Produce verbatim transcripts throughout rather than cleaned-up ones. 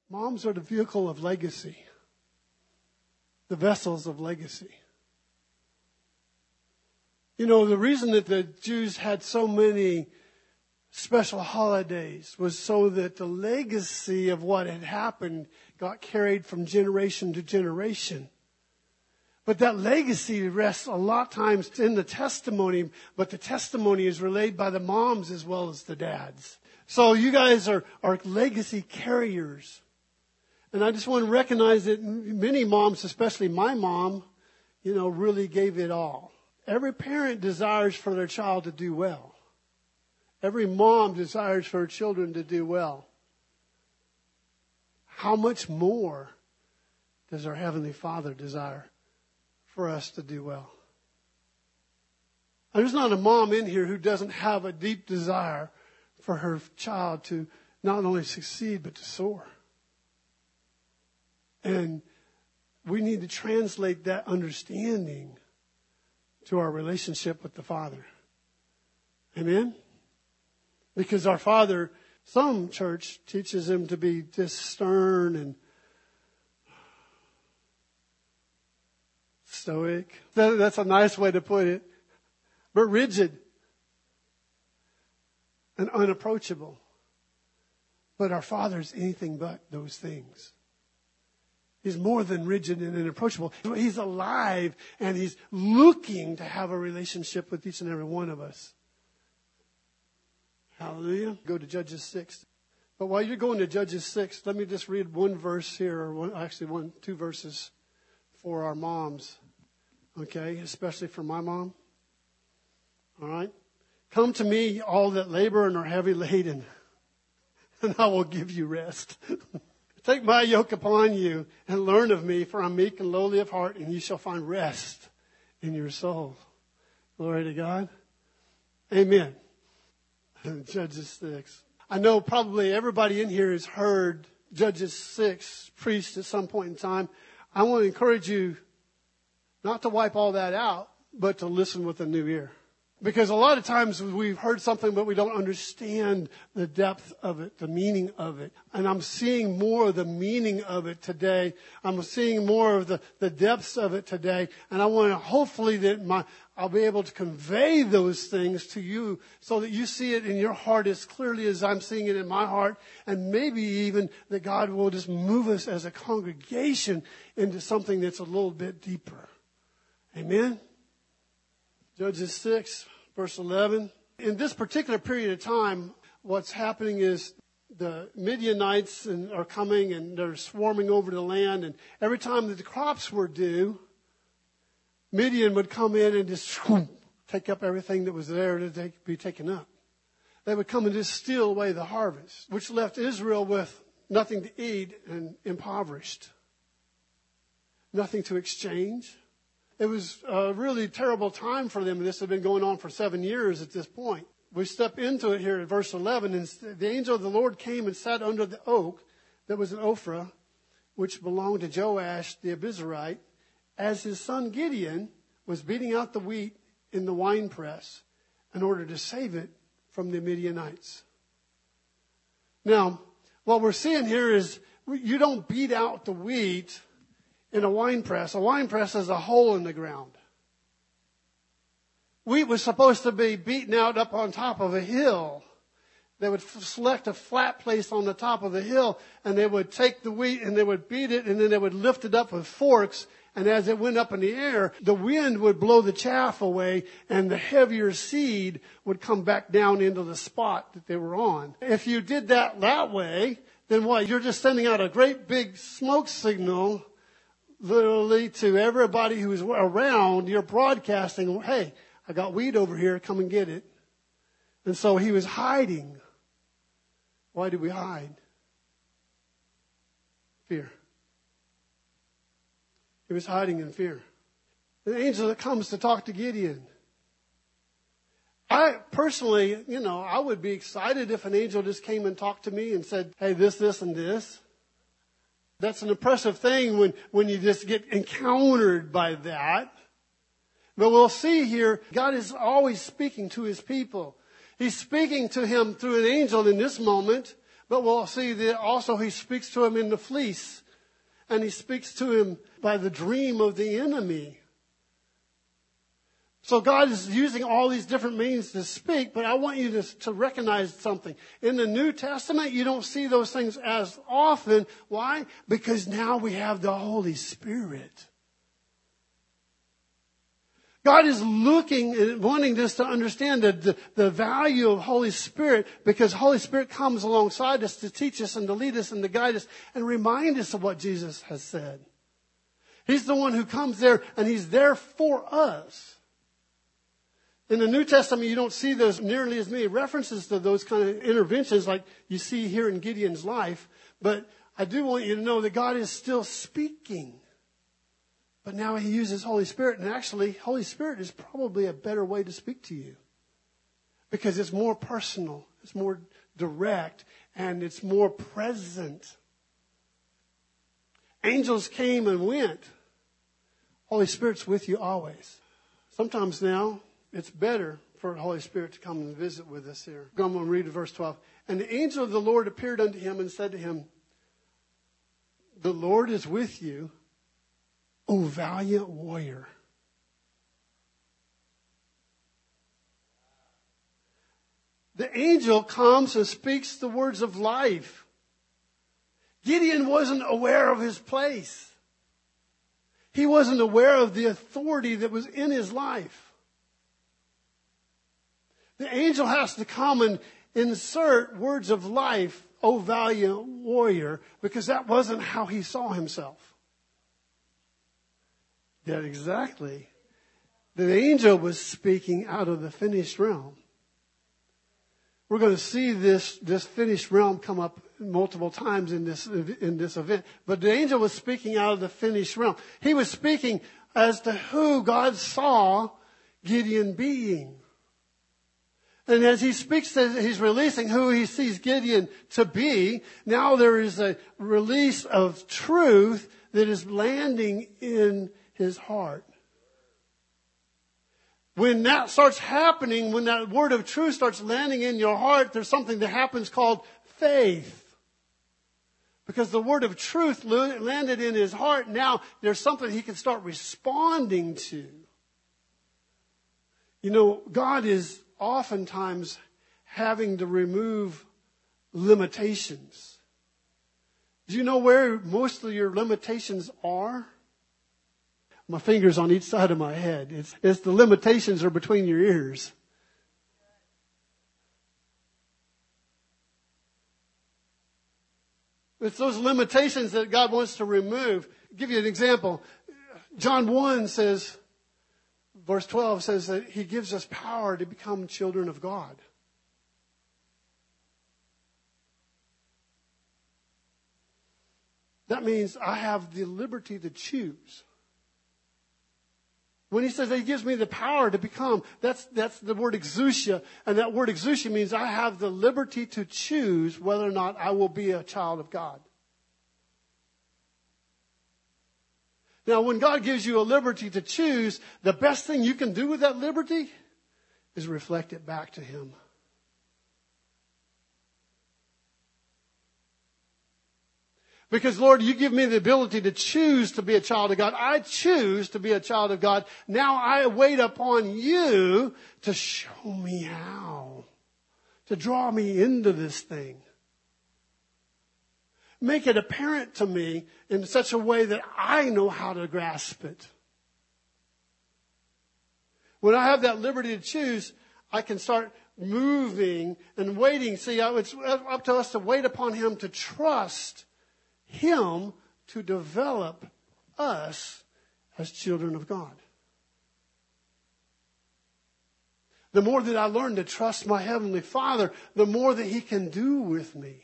Moms are the vehicle of legacy, the vessels of legacy. You know, the reason that the Jews had so many special holidays was so that the legacy of what had happened got carried from generation to generation. But that legacy rests a lot of times in the testimony, but the testimony is relayed by the moms as well as the dads. So you guys are, are legacy carriers. And I just want to recognize that many moms, especially my mom, you know, really gave it all. Every parent desires for their child to do well. Every mom desires for her children to do well. How much more does our Heavenly Father desire for us to do well? And there's not a mom in here who doesn't have a deep desire for her child to not only succeed, but to soar. And we need to translate that understanding to our relationship with the Father. Amen? Because our Father, some church teaches him to be just stern and stoic. That, that's a nice way to put it. But rigid and unapproachable. But our Father is anything but those things. He's more than rigid and unapproachable. He's alive and he's looking to have a relationship with each and every one of us. Hallelujah. Go to Judges six. But while you're going to Judges six, let me just read one verse here, or one, actually one, two verses for our moms. Okay, especially for my mom. All right. Come to me, all that labor and are heavy laden, and I will give you rest. Take my yoke upon you and learn of me, for I'm meek and lowly of heart, and you shall find rest in your soul. Glory to God. Amen. Judges six. I know probably everybody in here has heard Judges six preached at some point in time. I want to encourage you not to wipe all that out, but to listen with a new ear. Because a lot of times we've heard something, but we don't understand the depth of it, the meaning of it. And I'm seeing more of the meaning of it today. I'm seeing more of the, the depths of it today. And I want to hopefully that my, I'll be able to convey those things to you so that you see it in your heart as clearly as I'm seeing it in my heart. And maybe even that God will just move us as a congregation into something that's a little bit deeper. Amen? Judges six, verse eleven. In this particular period of time, what's happening is the Midianites are coming and they're swarming over the land. And every time that the crops were due, Midian would come in and just whoop, take up everything that was there to take, be taken up. They would come and just steal away the harvest, which left Israel with nothing to eat and impoverished. Nothing to exchange. It was a really terrible time for them. This had been going on for seven years at this point. We step into it here at verse eleven. And the angel of the Lord came and sat under the oak that was in Ophrah, which belonged to Joash the Abizarite, as his son Gideon was beating out the wheat in the winepress in order to save it from the Midianites. Now, what we're seeing here is you don't beat out the wheat in a wine press. A wine press is a hole in the ground. Wheat was supposed to be beaten out up on top of a hill. They would select a flat place on the top of the hill, and they would take the wheat and they would beat it, and then they would lift it up with forks. And as it went up in the air, the wind would blow the chaff away, and the heavier seed would come back down into the spot that they were on. If you did that that way, then what? You're just sending out a great big smoke signal literally to everybody who's around. You're broadcasting, hey, I got wheat over here, come and get it. And so he was hiding. Why do we hide? Fear. He was hiding in fear. The angel that comes to talk to Gideon. I personally, you know, I would be excited if an angel just came and talked to me and said, hey, this, this, and this. That's an impressive thing when, when you just get encountered by that. But we'll see here, God is always speaking to his people. He's speaking to him through an angel in this moment, But we'll see that also he speaks to him in the fleece. And he speaks to him by the dream of the enemy. So God is using all these different means to speak, but I want you to, to recognize something. In the New Testament, you don't see those things as often. Why? Because now we have the Holy Spirit. God is looking and wanting us to understand the, the, the value of Holy Spirit, because Holy Spirit comes alongside us to teach us and to lead us and to guide us and remind us of what Jesus has said. He's the one who comes there, and He's there for us. In the New Testament, you don't see those nearly as many references to those kind of interventions like you see here in Gideon's life. But I do want you to know that God is still speaking. But now He uses Holy Spirit. And actually, Holy Spirit is probably a better way to speak to you. Because it's more personal. It's more direct. And it's more present. Angels came and went. Holy Spirit's with you always. Sometimes now, it's better for the Holy Spirit to come and visit with us here. I'm going to read verse twelve. And the angel of the Lord appeared unto him and said to him, the Lord is with you, O valiant warrior. The angel comes and speaks the words of life. Gideon wasn't aware of his place. He wasn't aware of the authority that was in his life. The angel has to come and insert words of life, O valiant warrior, because that wasn't how he saw himself. Yet exactly. The angel was speaking out of the finished realm. We're going to see this, this finished realm come up multiple times in this, in this event. But the angel was speaking out of the finished realm. He was speaking as to who God saw Gideon being. And as he speaks, he's releasing who he sees Gideon to be. Now there is a release of truth that is landing in his heart. When that starts happening, when that word of truth starts landing in your heart, there's something that happens called faith. Because the word of truth landed in his heart, now there's something he can start responding to. You know, God is oftentimes having to remove limitations. Do you know where most of your limitations are? My fingers on each side of my head. It's, it's the limitations are between your ears. It's those limitations that God wants to remove. I'll give you an example. John one says, verse twelve says that He gives us power to become children of God. That means I have the liberty to choose. When He says that He gives me the power to become, that's, that's the word exousia. And that word exousia means I have the liberty to choose whether or not I will be a child of God. Now, when God gives you a liberty to choose, the best thing you can do with that liberty is reflect it back to Him. Because, Lord, you give me the ability to choose to be a child of God. I choose to be a child of God. Now I wait upon you to show me how, to draw me into this thing. Make it apparent to me in such a way that I know how to grasp it. When I have that liberty to choose, I can start moving and waiting. See, it's up to us to wait upon Him, to trust Him to develop us as children of God. The more that I learn to trust my Heavenly Father, the more that He can do with me.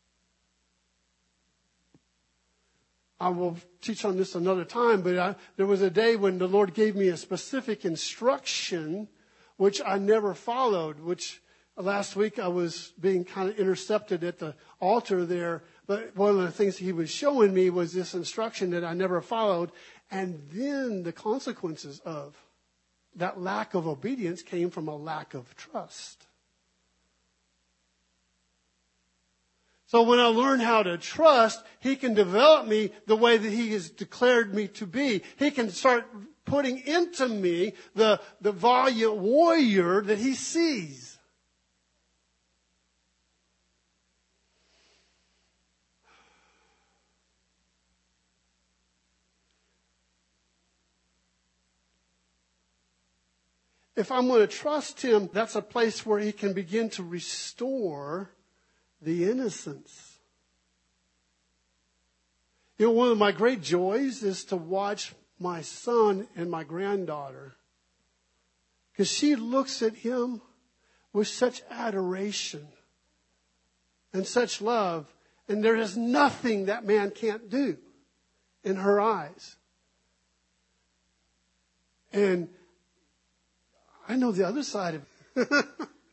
I will teach on this another time, but I, there was a day when the Lord gave me a specific instruction which I never followed, which last week I was being kind of intercepted at the altar there. But one of the things He was showing me was this instruction that I never followed. And then the consequences of that lack of obedience came from a lack of trust. So when I learn how to trust, He can develop me the way that He has declared me to be. He can start putting into me the, the valiant warrior that He sees. If I'm going to trust Him, that's a place where He can begin to restore the innocence. You know, one of my great joys is to watch my son and my granddaughter, because she looks at him with such adoration and such love, and there is nothing that man can't do in her eyes. And I know the other side of it.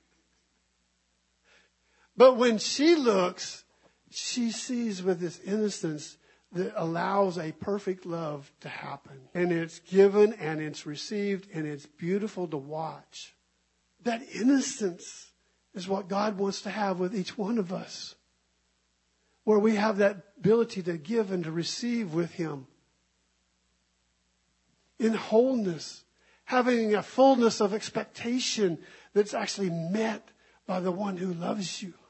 But when she looks, she sees with this innocence that allows a perfect love to happen. And it's given and it's received and it's beautiful to watch. That innocence is what God wants to have with each one of us. Where we have that ability to give and to receive with Him. In wholeness. Having a fullness of expectation that's actually met by the one who loves you.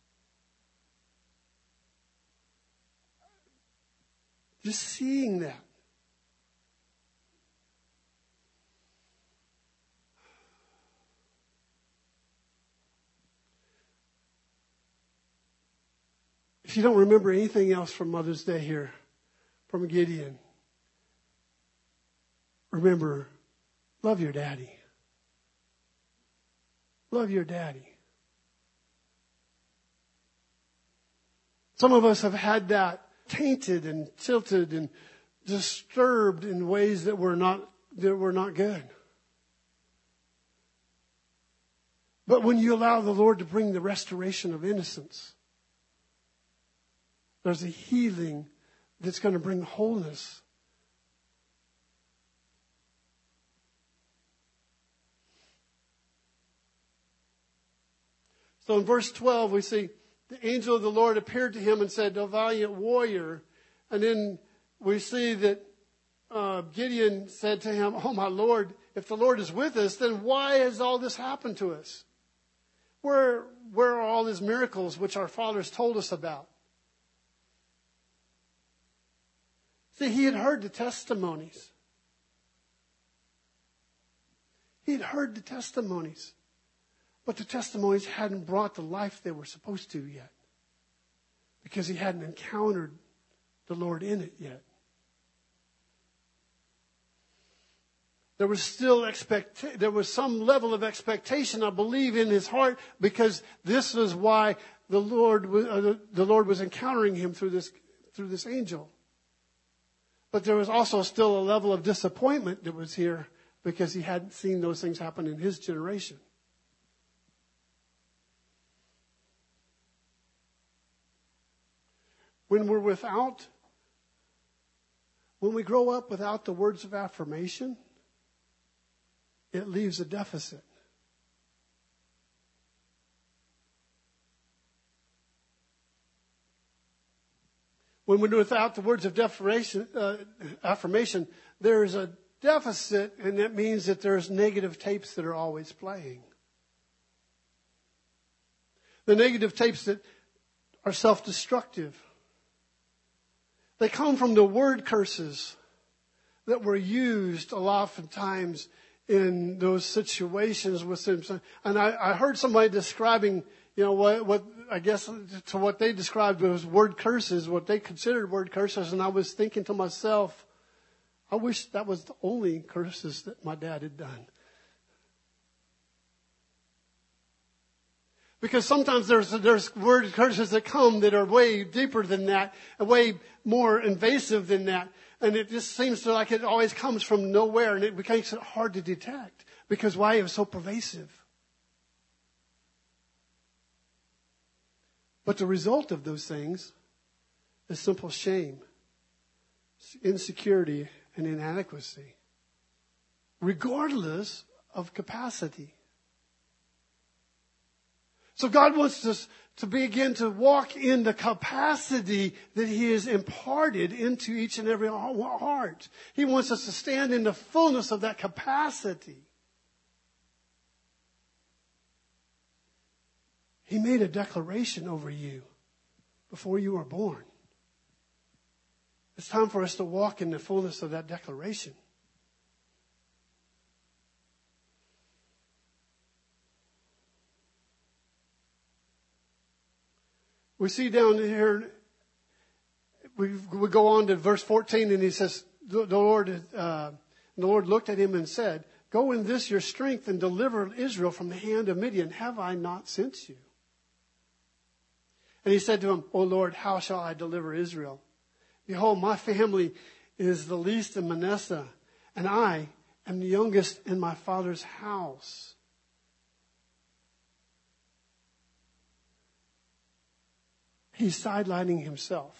Just seeing that. If you don't remember anything else from Mother's Day here, from Gideon, remember, love your daddy. Love your daddy. Some of us have had that tainted and tilted and disturbed in ways that were not that were not good. But when you allow the Lord to bring the restoration of innocence, there's a healing that's going to bring wholeness. So in verse twelve we see the angel of the Lord appeared to him and said, "O valiant warrior." And then we see that uh, Gideon said to him, "Oh my Lord, if the Lord is with us, then why has all this happened to us? Where, where are all these miracles which our fathers told us about?" See, he had heard the testimonies. He had heard the testimonies. But the testimonies hadn't brought the life they were supposed to yet. Because he hadn't encountered the Lord in it yet. There was still expect. There was some level of expectation, I believe, in his heart, because this is why the Lord, uh, the Lord was encountering him through this through this angel. But there was also still a level of disappointment that was here because he hadn't seen those things happen in his generation. When we're without, when we grow up without the words of affirmation, it leaves a deficit. When we're without the words of affirmation, uh, affirmation, there's a deficit, and that means that there's negative tapes that are always playing. The negative tapes that are self-destructive. They come from the word curses that were used a lot of times in those situations with them. And I, I heard somebody describing, you know, what, what I guess to what they described was word curses, what they considered word curses. And I was thinking to myself, I wish that was the only curses that my dad had done. Because sometimes there's there's word curses that come that are way deeper than that, and way more invasive than that. And it just seems to like it always comes from nowhere, and it makes it hard to detect. Because why? It was so pervasive. But the result of those things is simple shame, insecurity, and inadequacy. Regardless of capacity. So God wants to to begin to walk in the capacity that He has imparted into each and every heart. He wants us to stand in the fullness of that capacity. He made a declaration over you before you were born. It's time for us to walk in the fullness of that declaration. We see down here, we, we go on to verse fourteen, and he says, the, the Lord, uh, the Lord looked at him and said, "Go in this your strength and deliver Israel from the hand of Midian. Have I not sent you?" And he said to him, "O Lord, how shall I deliver Israel? Behold, my family is the least in Manasseh, and I am the youngest in my father's house." He's sidelining himself.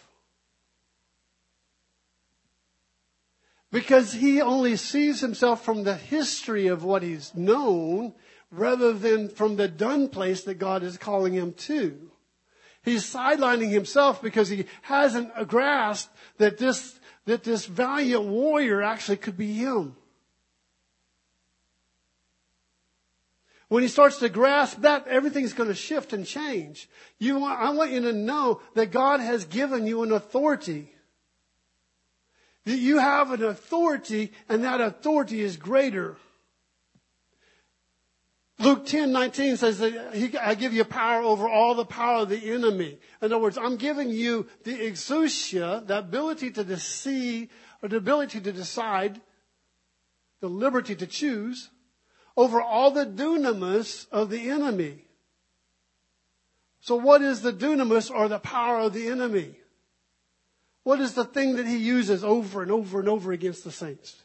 Because he only sees himself from the history of what he's known, rather than from the done place that God is calling him to. He's sidelining himself because he hasn't grasped that this, that this valiant warrior actually could be him. When he starts to grasp that, everything's going to shift and change. You want, I want you to know that God has given you an authority. That you have an authority, and that authority is greater. Luke ten nineteen says that he, I give you power over all the power of the enemy. In other words, I'm giving you the exousia, the ability to deceive, or the ability to decide, the liberty to choose, over all the dunamis of the enemy. So what is the dunamis, or the power of the enemy? What is the thing that he uses over and over and over against the saints?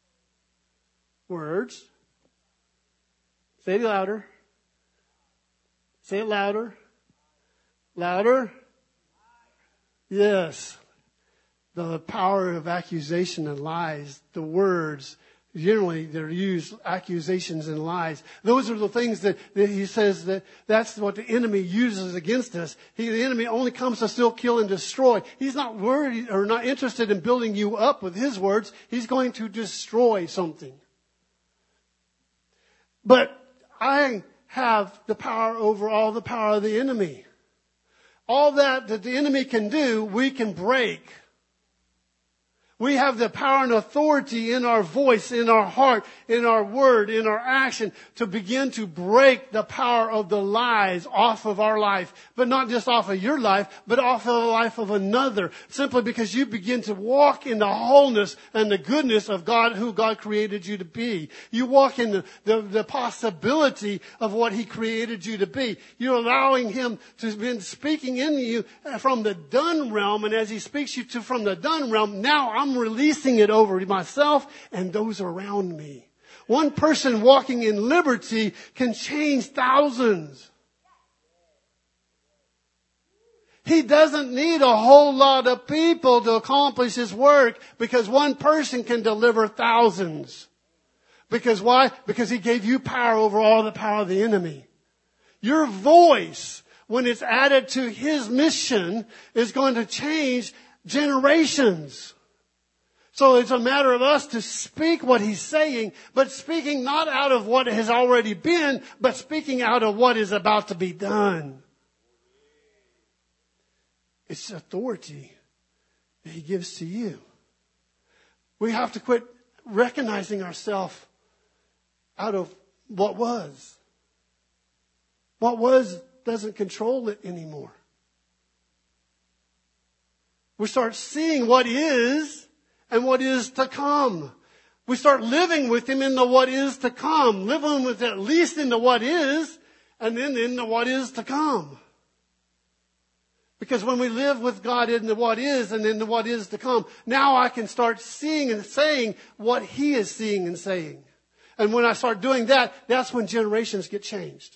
Words. Say it louder. Say it louder. Louder. Yes. The power of accusation and lies. The words. Generally, they're used, accusations and lies. Those are the things that, that he says that that's what the enemy uses against us. He, the enemy only comes to steal, kill, and destroy. He's not worried or not interested in building you up with his words. He's going to destroy something. But I have the power over all the power of the enemy. All that that the enemy can do, we can break. We have the power and authority in our voice, in our heart, in our word, in our action to begin to break the power of the lies off of our life. But not just off of your life, but off of the life of another. Simply because you begin to walk in the wholeness and the goodness of God, who God created you to be. You walk in the, the, the possibility of what He created you to be. You're allowing Him to be speaking in you from the done realm. And as He speaks you to from the done realm, now I'm releasing it over myself and those around me. One person walking in liberty can change thousands. He doesn't need a whole lot of people to accomplish His work, because one person can deliver thousands. Because why? Because He gave you power over all the power of the enemy. Your voice, when it's added to His mission, is going to change generations. So it's a matter of us to speak what He's saying, but speaking not out of what has already been, but speaking out of what is about to be done. It's authority that He gives to you. We have to quit recognizing ourselves out of what was. What was doesn't control it anymore. We start seeing what is and what is to come. We start living with Him in the what is to come. Living with at least in the what is, and then in the what is to come. Because when we live with God in the what is and in the what is to come, now I can start seeing and saying what He is seeing and saying. And when I start doing that, that's when generations get changed.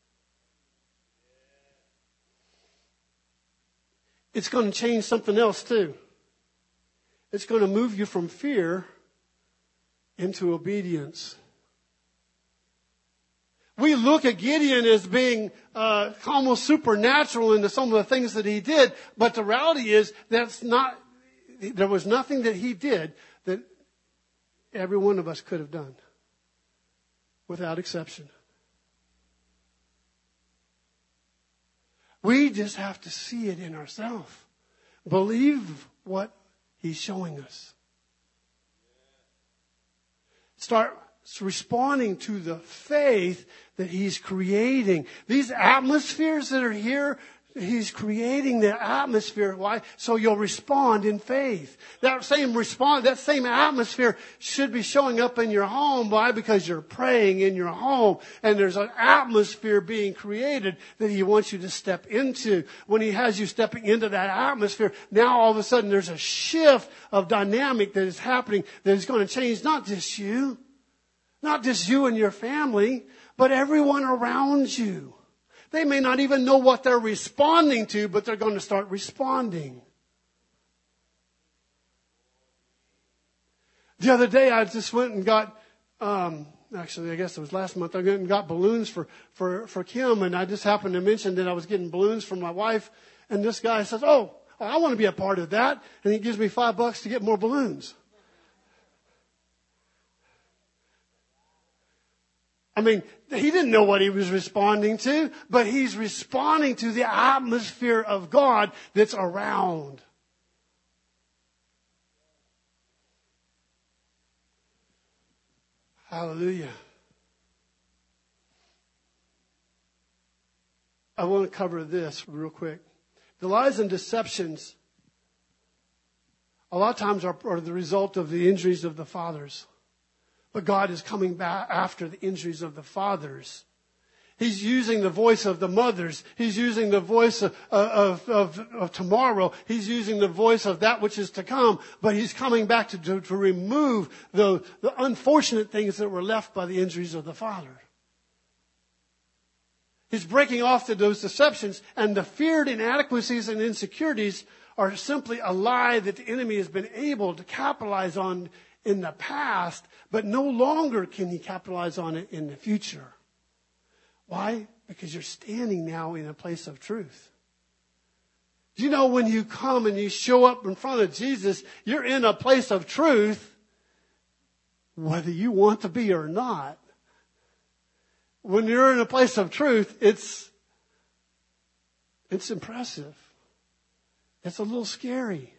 It's going to change something else too. It's going to move you from fear into obedience. We look at Gideon as being uh, almost supernatural into some of the things that he did, but the reality is that's not. There was nothing that he did that every one of us could have done, without exception. We just have to see it in ourselves. Believe what he's showing us. Start responding to the faith that he's creating. These atmospheres that are here, he's creating the atmosphere. Why? So you'll respond in faith. That same response, that same atmosphere should be showing up in your home. Why? Because you're praying in your home and there's an atmosphere being created that he wants you to step into. When he has you stepping into that atmosphere, now all of a sudden there's a shift of dynamic that is happening that is going to change not just you, not just you and your family, but everyone around you. They may not even know what they're responding to, but they're going to start responding. The other day, I just went and got, um, actually, I guess it was last month, I went and got balloons for, for, for Kim, and I just happened to mention that I was getting balloons for my wife, and this guy says, oh, I want to be a part of that, and he gives me five bucks to get more balloons. I mean, he didn't know what he was responding to, but he's responding to the atmosphere of God that's around. Hallelujah. I want to cover this real quick. The lies and deceptions, a lot of times, are, are the result of the injuries of the fathers. But God is coming back after the injuries of the fathers. He's using the voice of the mothers. He's using the voice of, of, of, of tomorrow. He's using the voice of that which is to come. But he's coming back to, to, to remove the, the unfortunate things that were left by the injuries of the father. He's breaking off to those deceptions, and the feared inadequacies and insecurities are simply a lie that the enemy has been able to capitalize on in the past, but no longer can he capitalize on it in the future. Why? Because you're standing now in a place of truth. Do you know when you come and you show up in front of Jesus, you're in a place of truth, whether you want to be or not. When you're in a place of truth, it's, it's impressive. It's a little scary.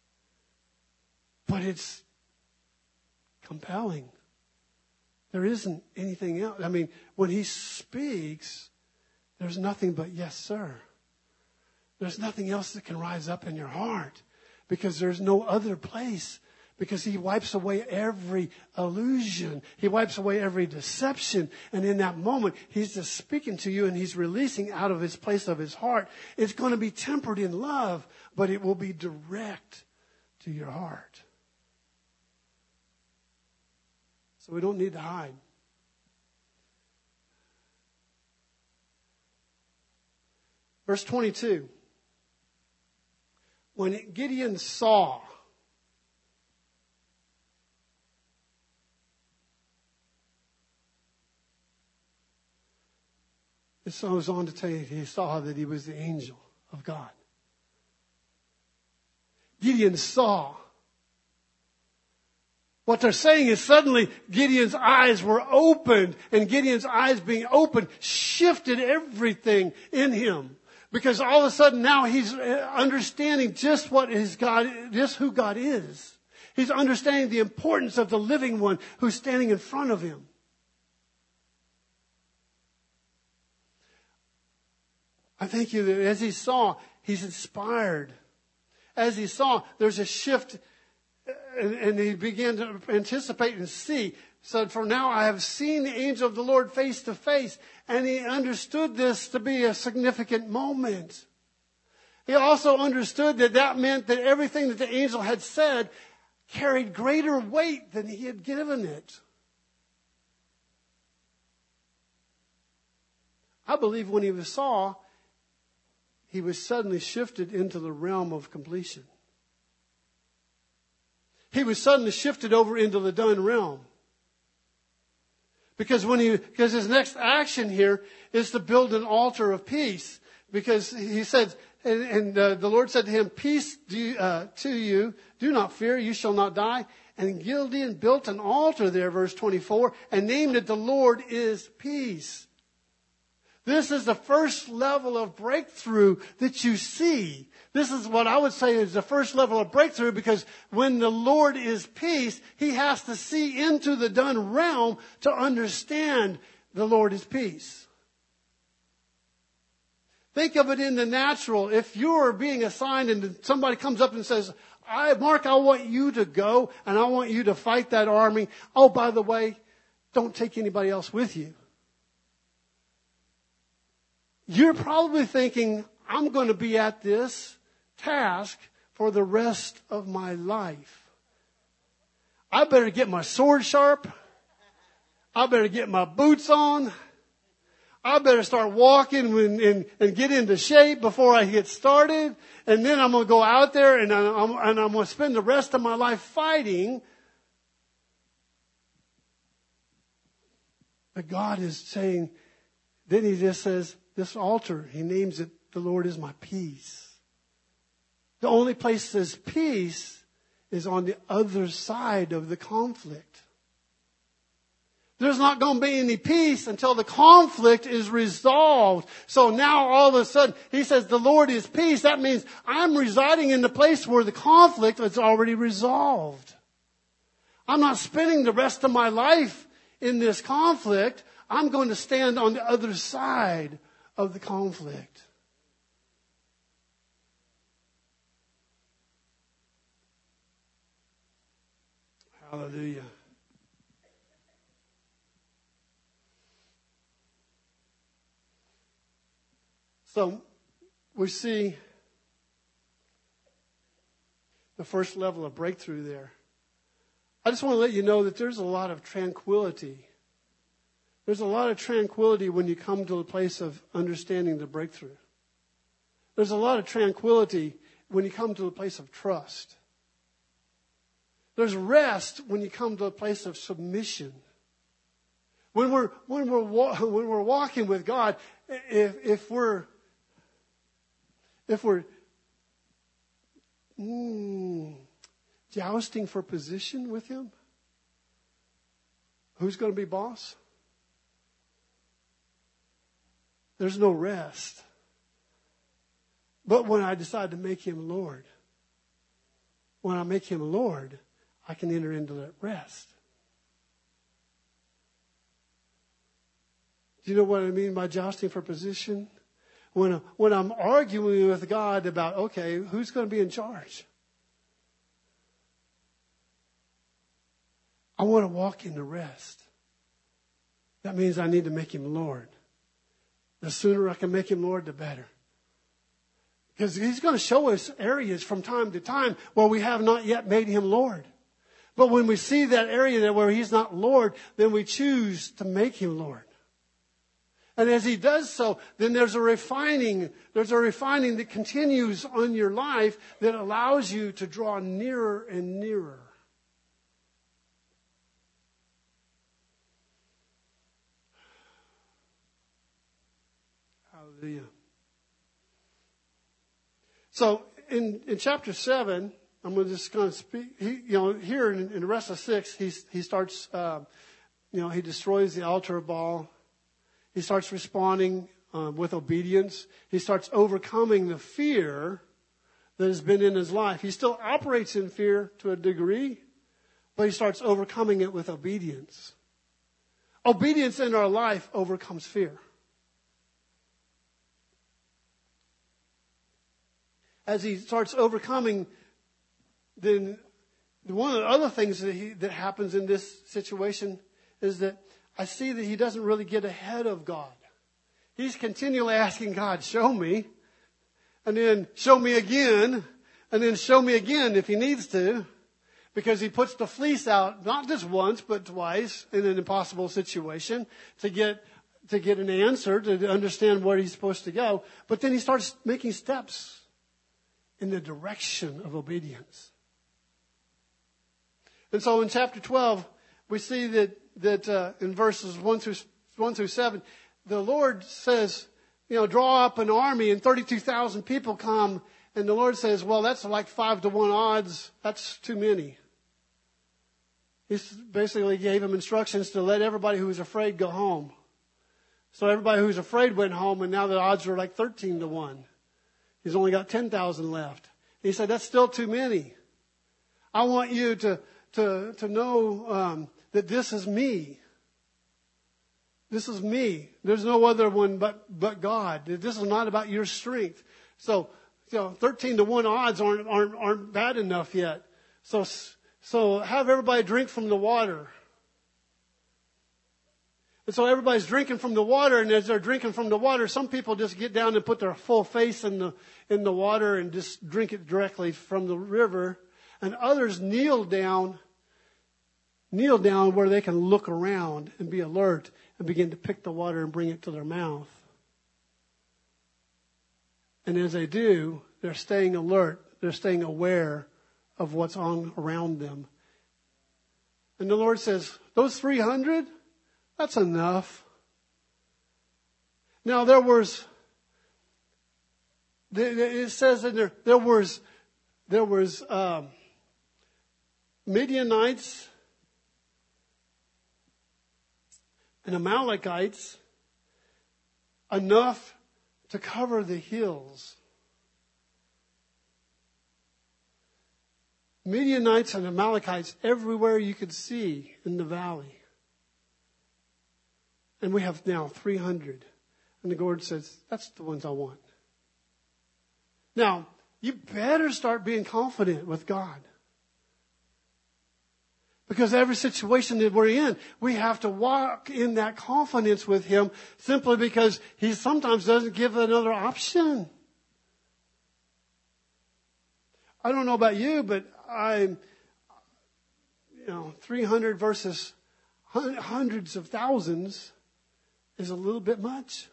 But it's compelling. There isn't anything else. I mean, when he speaks, there's nothing but yes, sir. There's nothing else that can rise up in your heart because there's no other place. Because he wipes away every illusion. He wipes away every deception. And in that moment, he's just speaking to you and he's releasing out of his place of his heart. It's going to be tempered in love, but it will be direct to your heart. So we don't need to hide. Verse twenty-two. When Gideon saw It goes on to tell you he saw that he was the angel of God. Gideon saw. What they're saying is suddenly Gideon's eyes were opened, and Gideon's eyes being opened shifted everything in him. Because all of a sudden now he's understanding just what is God, just who God is. He's understanding the importance of the living one who's standing in front of him. I thank you that as he saw, he's inspired. As he saw, there's a shift. And, and he began to anticipate and see. So for now I have seen the angel of the Lord face to face. And he understood this to be a significant moment. He also understood that that meant that everything that the angel had said carried greater weight than he had given it. I believe when he saw, he was suddenly shifted into the realm of completion. He was suddenly shifted over into the done realm. Because when he, because his next action here is to build an altar of peace. Because he said, and, and uh, the Lord said to him, peace do, uh, to you, do not fear, you shall not die. And Gideon built an altar there, verse twenty-four, and named it, the Lord is peace. This is the first level of breakthrough that you see. This is what I would say is the first level of breakthrough, because when the Lord is peace, he has to see into the done realm to understand the Lord is peace. Think of it in the natural. If you're being assigned and somebody comes up and says, I, Mark, I want you to go and I want you to fight that army. Oh, by the way, don't take anybody else with you. You're probably thinking, I'm going to be at this task for the rest of my life. I better get my sword sharp. I better get my boots on. I better start walking and, and, and get into shape before I get started. And then I'm going to go out there and I'm, and I'm going to spend the rest of my life fighting. But God is saying, then he just says, this altar, he names it, the Lord is my peace. The only place there's peace is on the other side of the conflict. There's not going to be any peace until the conflict is resolved. So now all of a sudden, he says the Lord is peace. That means I'm residing in the place where the conflict is already resolved. I'm not spending the rest of my life in this conflict. I'm going to stand on the other side of the conflict. Hallelujah. So we see the first level of breakthrough there. I just want to let you know that there's a lot of tranquility. There's a lot of tranquility when you come to the place of understanding the breakthrough. There's a lot of tranquility when you come to the place of trust. There's rest when you come to a place of submission. When we're when we're when we're walking with God, if if we're if we're mm, jousting for position with Him, who's going to be boss? There's no rest. But when I decide to make Him Lord, when I make Him Lord, I can enter into that rest. Do you know what I mean by jousting for position? When, when I'm arguing with God about, okay, who's going to be in charge? I want to walk in the rest. That means I need to make Him Lord. The sooner I can make Him Lord, the better. Because He's going to show us areas from time to time where we have not yet made Him Lord. But when we see that area there where He's not Lord, then we choose to make Him Lord. And as He does so, then there's a refining, there's a refining that continues on your life that allows you to draw nearer and nearer. Hallelujah. So in, in chapter seven, I'm going to just kind of speak, he, you know, here in, in the rest of six, he's, he starts, uh, you know, he destroys the altar of Baal. He starts responding uh, with obedience. He starts overcoming the fear that has been in his life. He still operates in fear to a degree, but he starts overcoming it with obedience. Obedience in our life overcomes fear. As he starts overcoming, then one of the other things that, he, that happens in this situation is that I see that he doesn't really get ahead of God. He's continually asking God, show me, and then show me again, and then show me again if he needs to, because he puts the fleece out not just once but twice in an impossible situation to get to get an answer, to understand where he's supposed to go. But then he starts making steps in the direction of obedience. And so in chapter twelve, we see that that uh, in verses one through one through seven, the Lord says, you know, draw up an army, and thirty-two thousand people come, and the Lord says, well, that's like five to one odds. That's too many. He basically gave him instructions to let everybody who was afraid go home. So everybody who was afraid went home, and now the odds are like thirteen to one. He's only got ten thousand left. He said, that's still too many. I want you to, to, to know um, that this is me. This is me. There's no other one but, but God. This is not about your strength. So, you know, thirteen to one odds aren't, aren't, aren't bad enough yet. So, so have everybody drink from the water. And so everybody's drinking from the water, and as they're drinking from the water, some people just get down and put their full face in the, in the water and just drink it directly from the river. And others kneel down, kneel down where they can look around and be alert and begin to pick the water and bring it to their mouth. And as they do, they're staying alert. They're staying aware of what's on around them. And the Lord says, those three hundred, that's enough. Now there was, it says in there, there was, there was um, Midianites and Amalekites enough to cover the hills. Midianites and Amalekites everywhere you could see in the valley. And we have now three hundred. And the Lord says, that's the ones I want. Now, you better start being confident with God. Because every situation that we're in, we have to walk in that confidence with Him simply because He sometimes doesn't give another option. I don't know about you, but I'm, you know, three hundred versus hundreds of thousands is a little bit much.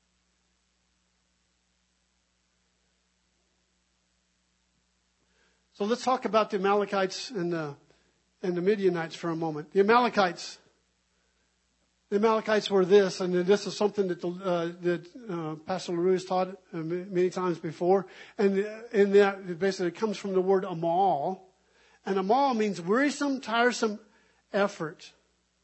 So let's talk about the Amalekites and the, and the Midianites for a moment. The Amalekites, the Amalekites were this, and this is something that the, uh, that uh, Pastor LaRue has taught uh, many times before, and in that it basically comes from the word amal, and amal means wearisome, tiresome effort.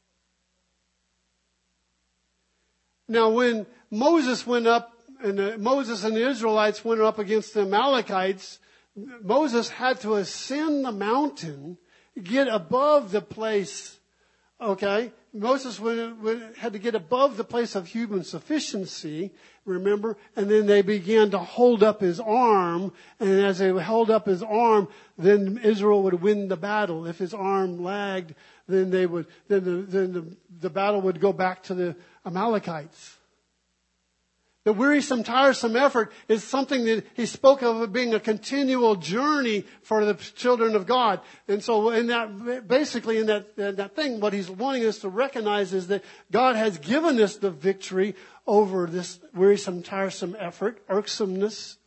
Now, when Moses went up, and uh, Moses and the Israelites went up against the Amalekites, Moses had to ascend the mountain, get above the place, okay? Moses went, went, had to get above the place of human sufficiency, remember? And then they began to hold up his arm, and as they held up his arm, then Israel would win the battle. If his arm lagged, then they would, then the, then the, the battle would go back to the Amalekites. The wearisome, tiresome effort is something that he spoke of as being a continual journey for the children of God. And so in that, basically in that, in that thing, what he's wanting us to recognize is that God has given us the victory over this wearisome, tiresome effort, irksomeness.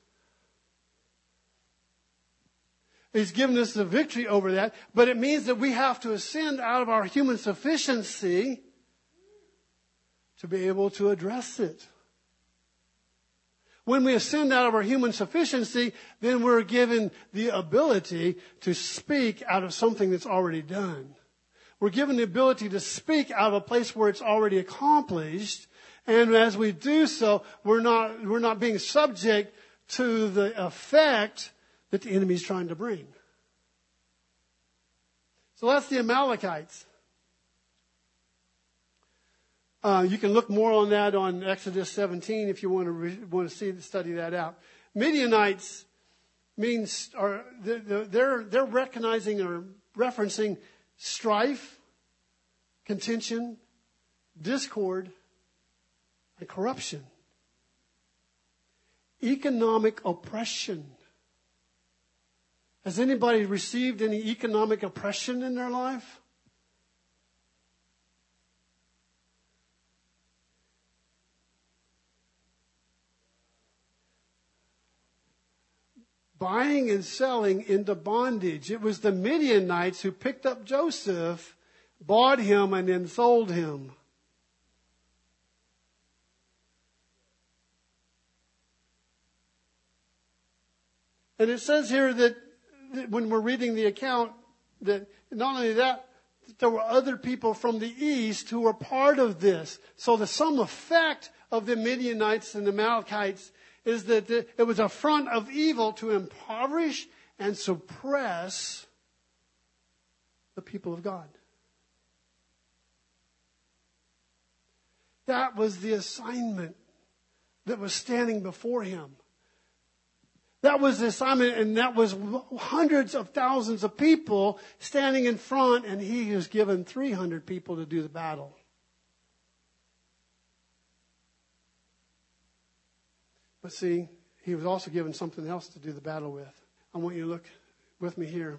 He's given us the victory over that, but it means that we have to ascend out of our human sufficiency to be able to address it. When we ascend out of our human sufficiency, then we're given the ability to speak out of something that's already done. We're given the ability to speak out of a place where it's already accomplished. And as we do so, we're not, we're not being subject to the effect that the enemy's trying to bring. So that's the Amalekites. Uh, you can look more on that on Exodus seventeen if you want to re- want to see study that out. Midianites means are they're they're recognizing or referencing strife, contention, discord, and corruption, economic oppression. Has anybody received any economic oppression in their life? Buying and selling into bondage. It was the Midianites who picked up Joseph, bought him and then sold him. And it says here that, that when we're reading the account, that not only that, there were other people from the east who were part of this. So the sum effect of the Midianites and the Amalekites is that it was a front of evil to impoverish and suppress the people of God. That was the assignment that was standing before him. That was the assignment, and that was hundreds of thousands of people standing in front, and he was given three hundred people to do the battle. But see, he was also given something else to do the battle with. I want you to look with me here.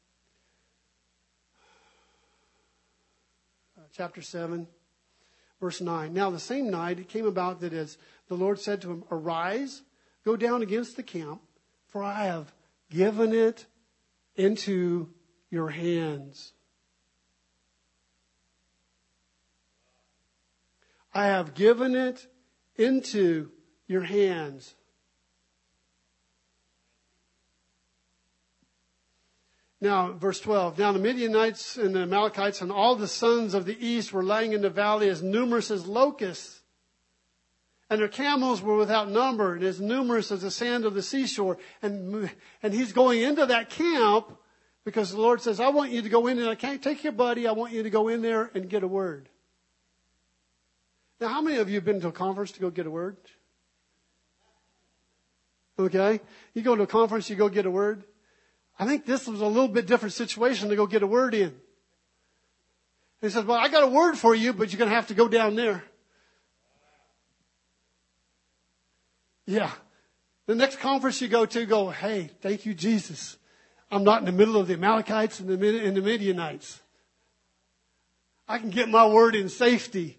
Uh, chapter seven, verse nine. Now the same night it came about that as the Lord said to him, "Arise, go down against the camp, for I have given it into your hands." I have given it into your hands. Now, verse twelve. Now the Midianites and the Amalekites and all the sons of the east were lying in the valley as numerous as locusts. And their camels were without number and as numerous as the sand of the seashore. And, and he's going into that camp because the Lord says, I want you to go in and I can't take your buddy. I want you to go in there and get a word. Now, how many of you have been to a conference to go get a word? Okay. You go to a conference, you go get a word. I think this was a little bit different situation to go get a word in. He says, well, I got a word for you, but you're going to have to go down there. Yeah. The next conference you go to, go, hey, thank you, Jesus. I'm not in the middle of the Amalekites and the, and the Midianites. I can get my word in safety.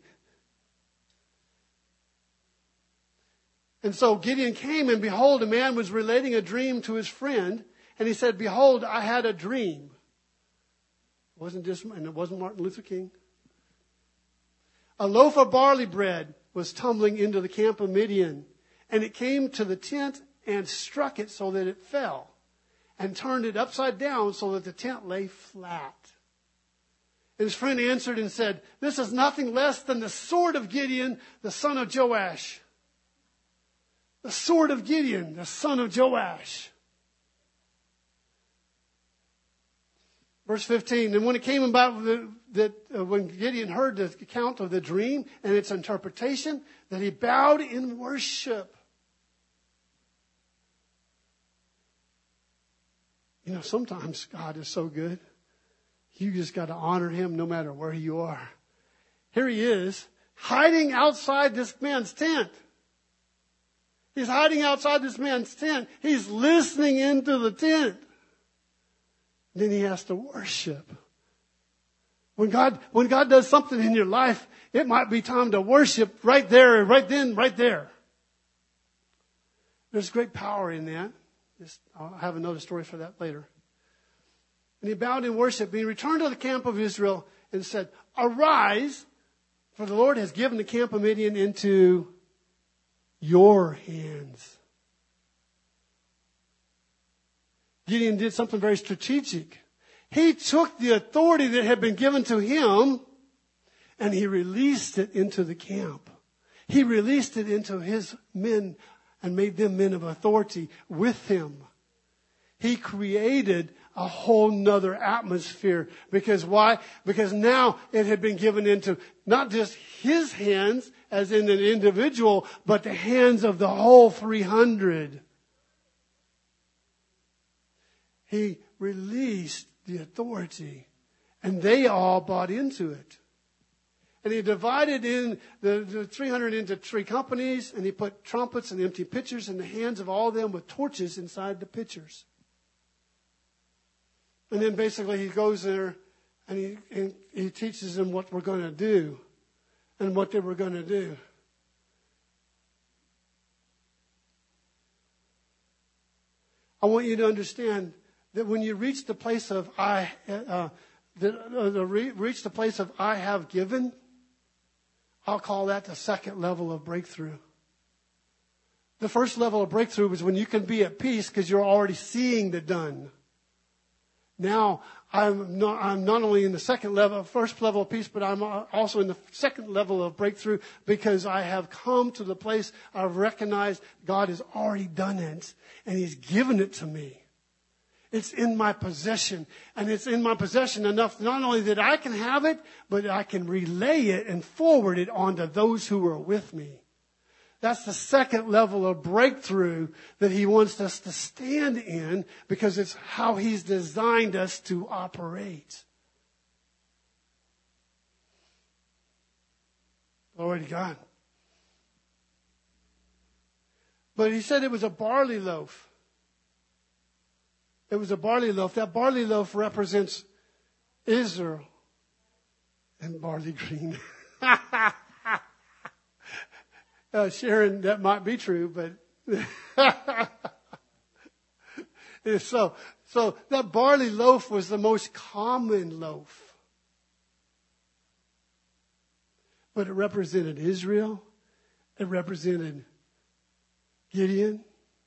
And so Gideon came, and behold, a man was relating a dream to his friend. And he said, behold, I had a dream. It wasn't just, and it wasn't Martin Luther King. A loaf of barley bread was tumbling into the camp of Midian. And it came to the tent and struck it so that it fell. And turned it upside down so that the tent lay flat. And his friend answered and said, this is nothing less than the sword of Gideon, the son of Joash. The sword of Gideon, the son of Joash. Verse fifteen, and when it came about the, that uh, when Gideon heard the account of the dream and its interpretation, that he bowed in worship. You know, sometimes God is so good. You just got to honor him no matter where you are. Here he is, hiding outside this man's tent. He's hiding outside this man's tent. He's listening into the tent. Then he has to worship. When God, when God does something in your life, it might be time to worship right there, right then, right there. There's great power in that. Just, I'll have another story for that later. And he bowed in worship. And he returned to the camp of Israel and said, arise, for the Lord has given the camp of Midian into your hands. Gideon did something very strategic. He took the authority that had been given to him and he released it into the camp. He released it into his men and made them men of authority with him. He created a whole nother atmosphere. Because why? Because now it had been given into not just his hands as in an individual, but the hands of the whole three hundred. He released the authority, and they all bought into it. And he divided in the, the three hundred into three companies, and he put trumpets and empty pitchers in the hands of all of them with torches inside the pitchers. And then basically he goes there and he, and he teaches them what we're going to do and what they were going to do. I want you to understand that when you reach the place of I, uh, that uh, the re- reach the place of I have given, I'll call that the second level of breakthrough. The first level of breakthrough is when you can be at peace because you're already seeing the done. Now, I'm not, I'm not only in the second level, first level of peace, but I'm also in the second level of breakthrough because I have come to the place I've recognized God has already done it and He's given it to me. It's in my possession, and it's in my possession enough not only that I can have it, but I can relay it and forward it on to those who are with me. That's the second level of breakthrough that He wants us to stand in because it's how He's designed us to operate. Glory to God. But He said it was a barley loaf. It was a barley loaf. That barley loaf represents Israel and barley green. uh, Sharon, that might be true, but so so that barley loaf was the most common loaf. But it represented Israel. It represented Gideon.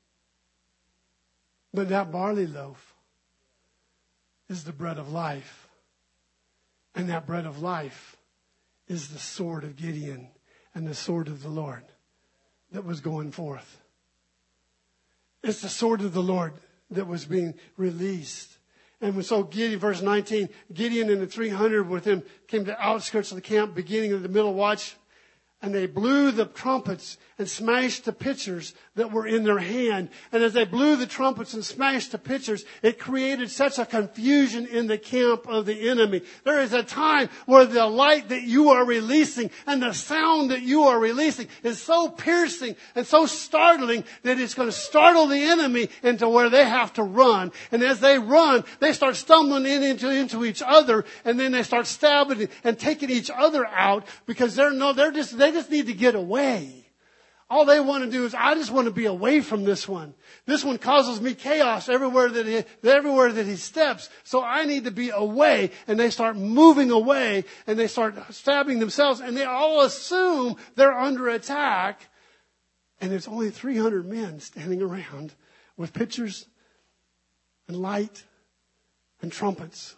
But that barley loaf is the bread of life. And that bread of life is the sword of Gideon and the sword of the Lord that was going forth. It's the sword of the Lord that was being released. And so Gideon, verse nineteen, Gideon and the three hundred with him came to the outskirts of the camp, beginning of the middle watch. And they blew the trumpets and smashed the pitchers that were in their hand. And as they blew the trumpets and smashed the pitchers, it created such a confusion in the camp of the enemy. There is a time where the light that you are releasing and the sound that you are releasing is so piercing and so startling that it's going to startle the enemy into where they have to run. And as they run, they start stumbling in into, into each other, and then they start stabbing and taking each other out because they're no, they're just they just need to get away. All they want to do is, I just want to be away from this one. This one causes me chaos everywhere that he, everywhere that he steps. So I need to be away. And they start moving away and they start stabbing themselves. And they all assume they're under attack. And there's only three hundred men standing around with pitchers and light and trumpets,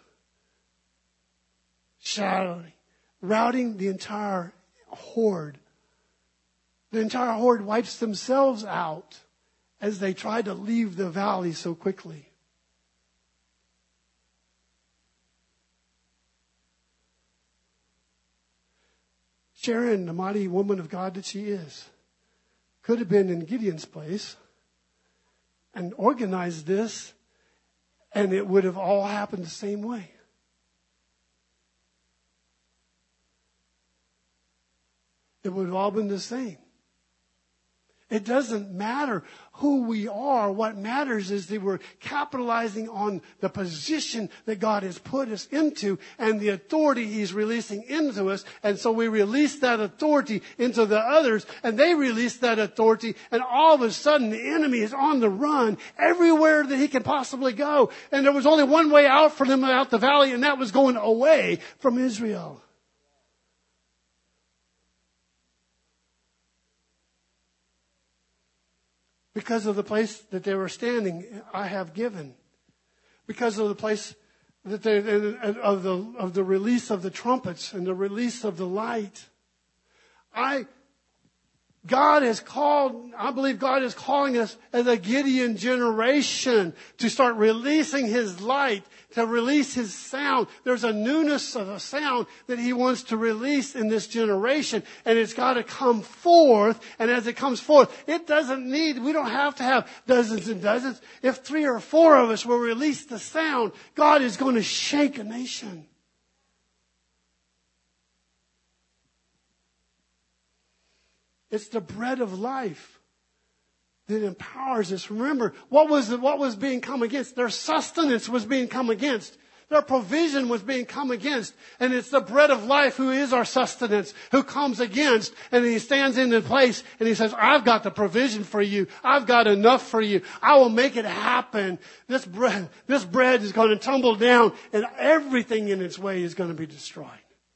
shouting, routing the entire horde. The entire horde wipes themselves out as they try to leave the valley so quickly. Sharon, the mighty woman of God that she is, could have been in Gideon's place and organized this, and it would have all happened the same way. It would have all been the same. It doesn't matter who we are. What matters is that we're capitalizing on the position that God has put us into and the authority He's releasing into us. And so we release that authority into the others, and they release that authority, and all of a sudden the enemy is on the run everywhere that he can possibly go. And there was only one way out for them out the valley, and that was going away from Israel. Because of the place that they were standing, I have given. Because of the place that they, of the, of the release of the trumpets and the release of the light. I, God has called, I believe God is calling us as a Gideon generation to start releasing His light, to release His sound. There's a newness of a sound that He wants to release in this generation, and it's got to come forth. And as it comes forth, it doesn't need, we don't have to have dozens and dozens. If three or four of us will release the sound, God is going to shake a nation. It's the bread of life that empowers us. Remember, what was the, what was being come against? Their sustenance was being come against. Their provision was being come against. And it's the bread of life who is our sustenance, who comes against. And he stands in the place and he says, I've got the provision for you. I've got enough for you. I will make it happen. This bread, this bread is going to tumble down and everything in its way is going to be destroyed.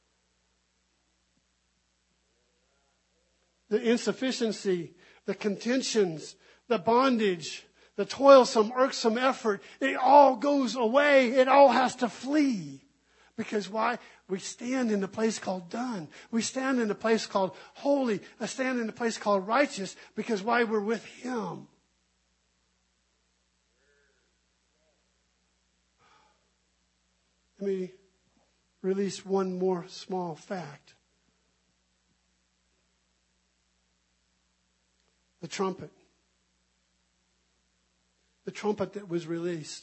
The insufficiency, the contentions, the bondage, the toilsome, irksome effort, it all goes away. It all has to flee. Because why? We stand in the place called done. We stand in the place called holy. I stand in the place called righteous. Because why? We're with Him. Let me release one more small fact. The trumpet. The trumpet that was released.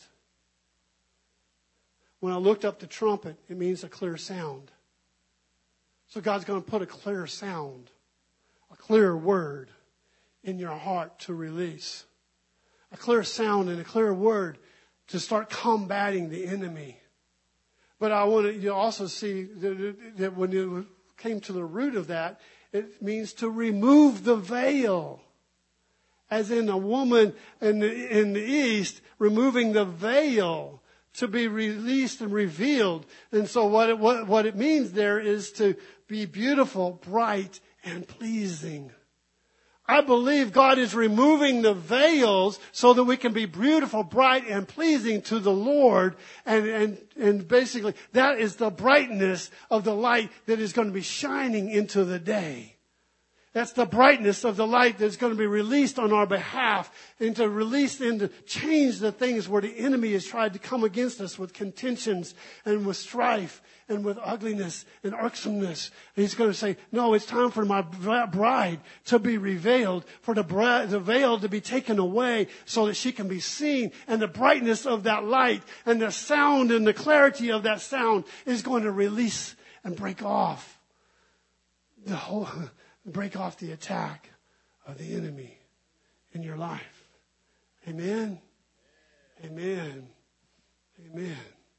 When I looked up the trumpet, it means a clear sound. So God's going to put a clear sound, a clear word in your heart to release. A clear sound and a clear word to start combating the enemy. But I want you to also see that when it came to the root of that, it means to remove the veil. As in a woman in the, in the East, removing the veil to be released and revealed. And so what it, what, what it means there is to be beautiful, bright, and pleasing. I believe God is removing the veils so that we can be beautiful, bright, and pleasing to the Lord. And, and, and basically, that is the brightness of the light that is going to be shining into the day. That's the brightness of the light that's going to be released on our behalf and to release and to change the things where the enemy has tried to come against us with contentions and with strife and with ugliness and irksomeness. And He's going to say, no, it's time for my bride to be revealed, for the, bra- the veil to be taken away so that she can be seen. And the brightness of that light and the sound and the clarity of that sound is going to release and break off the whole... break off the attack of the enemy in your life. Amen. Amen. Amen.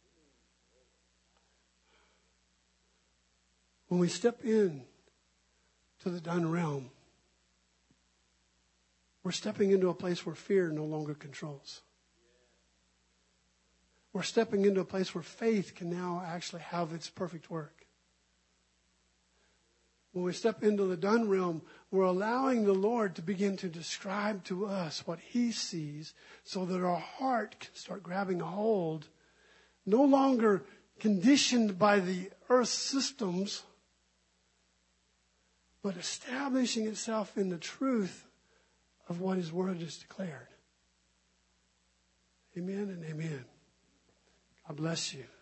When we step in to the done realm, we're stepping into a place where fear no longer controls. We're stepping into a place where faith can now actually have its perfect work. When we step into the done realm, we're allowing the Lord to begin to describe to us what He sees so that our heart can start grabbing a hold, no longer conditioned by the earth systems, but establishing itself in the truth of what His Word has declared. Amen and amen. God bless you.